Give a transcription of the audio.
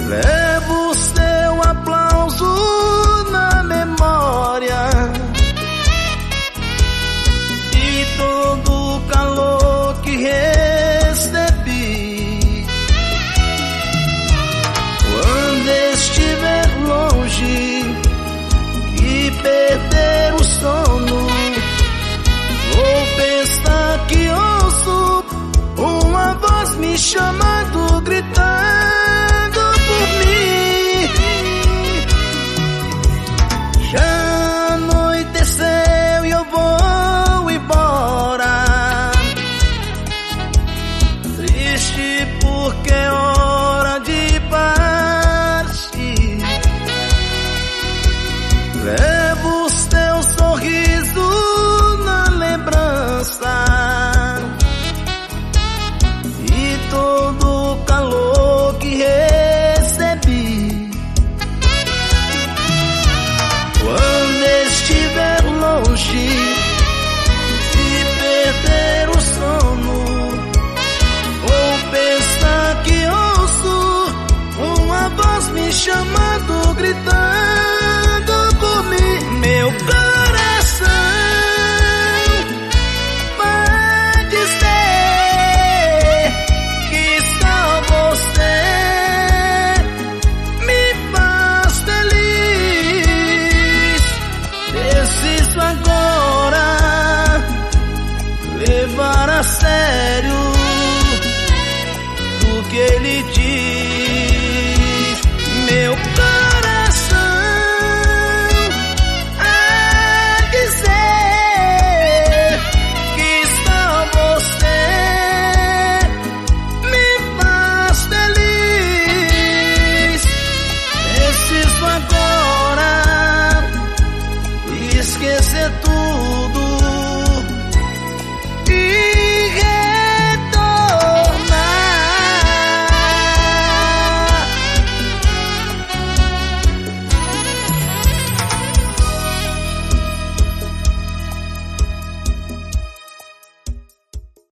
Levo seu aplauso na memória e todo o calor que recebi. Quando estiver longe e perder o sono, vou pensar que ouço uma voz me chamando, gritando por mim. Já anoiteceu e eu vou embora, triste porque é hora de partir. Levo o seu sorriso na lembrança e todo o calor que recebi. Quando estiver longe e perder o sono, vou pensar que ouço uma voz me chamando, gritando por mim. Meu coração vai dizer que só você me faz feliz. Preciso agora levar a sério o que ele diz.